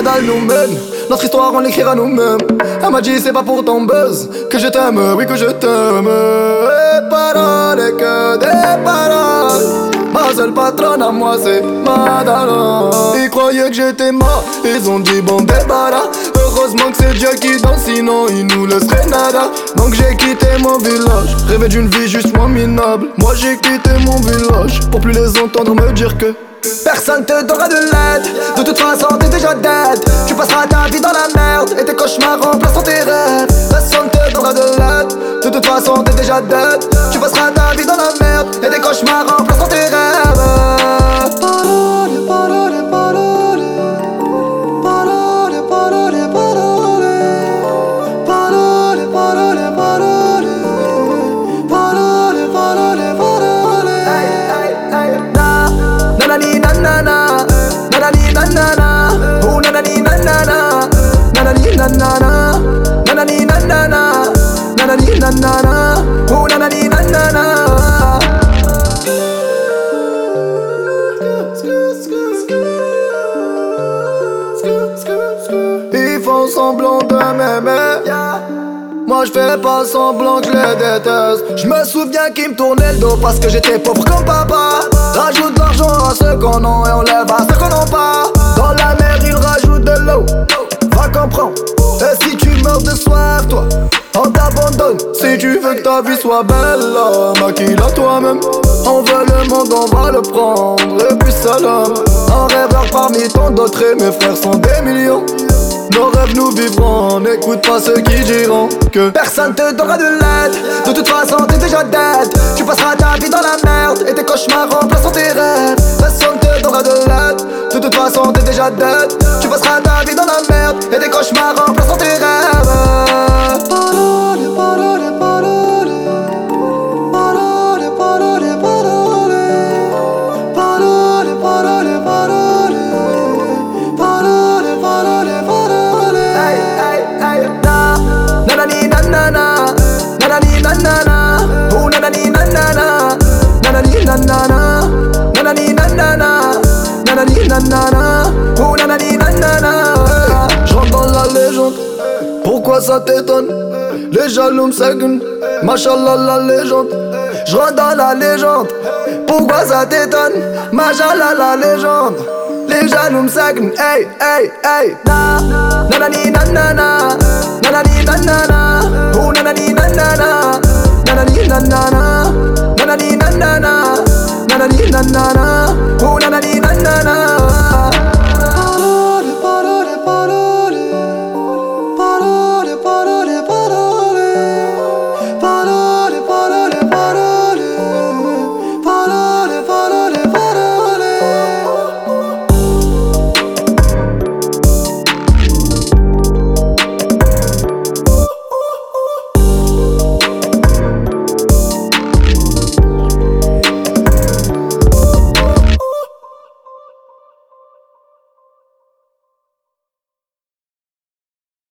scandale nous mène. Notre histoire on l'écrira nous-mêmes. Elle m'a dit c'est pas pour ton buzz que je t'aime, oui que je t'aime. Et paroles et que des paroles. Ma seule patronne à moi c'est Madara. Ils croyaient que j'étais mort, ils ont dit bon débarras. Heureusement que c'est Dieu qui danse, sinon il nous laisserait nada. Donc j'ai quitté mon village, rêvé d'une vie juste moins minable. Moi j'ai quitté mon village, pour plus les entendre me dire que personne te donnera de l'aide. De toute façon t'es déjà dead. Tu passeras ta vie dans la merde et tes cauchemars remplaceront tes rêves. Personne te donnera de l'aide. De toute façon t'es déjà dead. Tu passeras ta vie dans la merde et tes cauchemars remplaceront tes rêves. Parole, parole, parole. Parole, parole, parole. Parole, parole, parole. Parole, parole, parole. Nanani nanana, nanani nanana, oh nanani nanana, nanani nanana, nanani nanana, nanani nanana, oh nanani nanana. Ils font semblant de m'aimer. Moi je fais pas semblant que je les déteste. Je me souviens qu'ils me tournaient le dos parce que j'étais pauvre comme papa. Rajoute de l'argent à ceux qu'on a et on lève à ceux qu'on n'a pas. Dans la mer ils rajoutent de l'eau, va comprendre. Et si tu meurs de soif toi, on t'abandonne. Si tu veux que ta vie soit belle, maquille-la toi-même. On veut le monde, on va le prendre. Et puis salam. Un rêveur parmi tant d'autres et mes frères sont des millions. Nos rêves nous vivrons, n'écoute pas ceux qui diront que personne te donnera de l'aide. De toute façon t'es déjà dead. Tu passeras ta vie dans la merde et tes cauchemars remplaceront tes rêves. Personne te donnera de l'aide. De toute façon t'es déjà dead. Tu passeras ta vie dans la merde et tes cauchemars remplaceront tes rêves. Parole, parole, parole. Parole, parole, parole. Parole, parole, parole. Parole, parole, parole. Nanani nanana, nanani nanana, oh nanani nanana, nanani nanana, nanani nanana, nanani nanana, oh nanani nanana. J'rentre dans la légende, pourquoi ça t'étonne? Les jaloux m'saguent, machallah la légende. J'rentre dans la légende, pourquoi ça t'étonne? Machallah la légende. Les jaloux m'saguent, hey, hey, hey. Nanani nanana, nanani nanana, oh nanani nanana, nanani nanana, nanani nanana, nanani nanana.